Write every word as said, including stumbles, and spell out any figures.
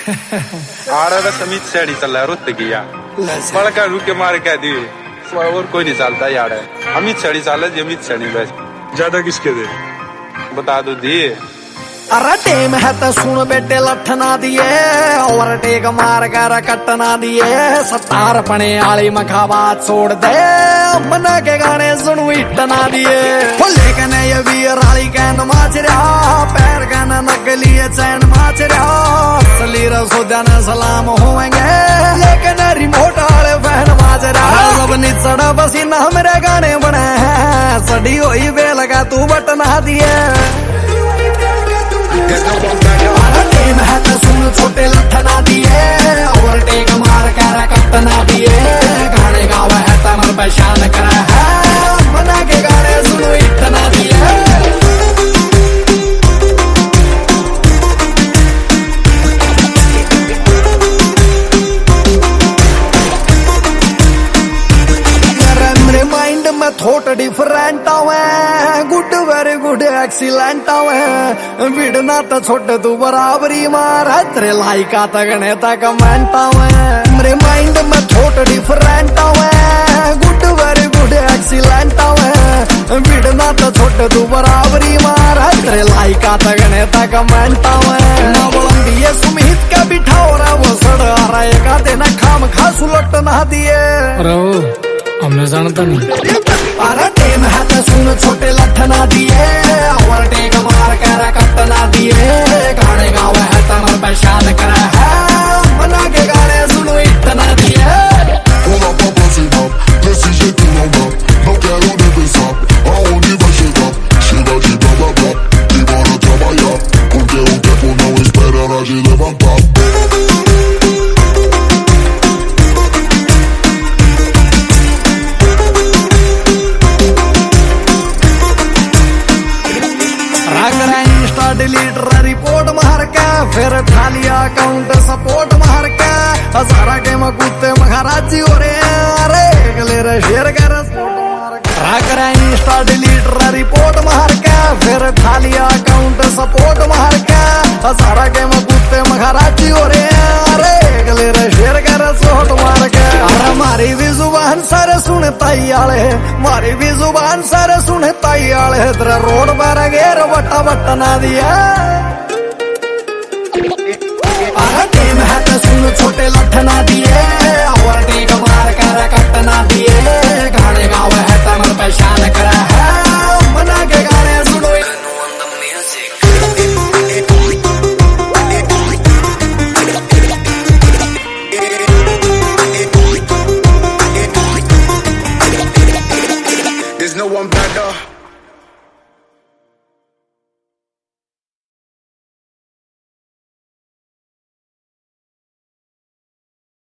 आड़ा का समीत सेड़ी चल रहा है रुत किया बड़का रुके मार कह दी और कोई नहीं चलता यार है अमित सेड़ी चाल है अमित सेड़ी बस ज्यादा किसके दे बता दो दी अरे टेम है तो सुन बेटे लठना दिए और टेक मार कर कटना दिए सतार पने आली मखाबात छोड़ दे मना के गाने सुनू इटना दिए लेकिन ये वीर आली कैन माच रहा पैर कैन नकली चैन माच रहा असली रसोदन सलाम होंगे लेकिन रिमोट वाले फैन माच रहा सब निचड़ा पसीना मेरे गाने बने हैं सड़ी हुई बेल का तू बटना दिए टेम है तो सुन छोटे लठना दिए और टेक मार कर कटना दिए गाने गावा है तमर पहचान करा है मना के गाने सुनो इतना दिए माइंड में थोट डिफरेंट आवे गुड वेरी गुड एक्सीलेंट आवे बिड़ना तो छोट तू बराबरी मार तेरे लाइका तगने तक कमेंट आवे मेरे माइंड में थोट डिफरेंट आवे गुड वेरी गुड एक्सीलेंट आवे बिड़ना तो छोट तू बराबरी मार तेरे लाइका तगने तक कमेंट आवे ना बोलंदी ये सुमित का बिठाओ रा वो सड़ रहा है का देना खाम खा सुलट ना दिए हमने जानता नहीं अरे टेम है तो सुन छोटे लठना दिए और टेक मार कर कटना दिए गाने गावे है तमर पहचान करा है मना के गाने सुनो इतना दिए Pull up a pussy up, desse jeito não dá. Não quero nem pensar, aonde vai chegar? Chega de blá blá blá, e bora trabalhar. Porque o tempo não espera hora de levantar. Delete report मार के फिर ठा लिया account support मार के हजारा के मकुते महाराजी हो रहे हैं अरे अगले रे शेयर कर इंस्टा डिलीट रिपोर्ट मार के फिर ठा लिया अकाउंट सपोर्ट मार के हजारा के मकुते महाराजी हो रहे हैं अरे अगले रे शेयर कर सोट मार के अरे मारी भी जुबान सारे सुनता ही आले मारी भी जुबान सारे सुनता ही आले तेरा रोड पर गेर बट्टा बट्टा ना दिया अरे टेम है तो सुन छोटे लठना दिए और टेक मार कर कटना दिए गाने गावे है तमर पहचान करा है मना के गाने सुनो There's no one better.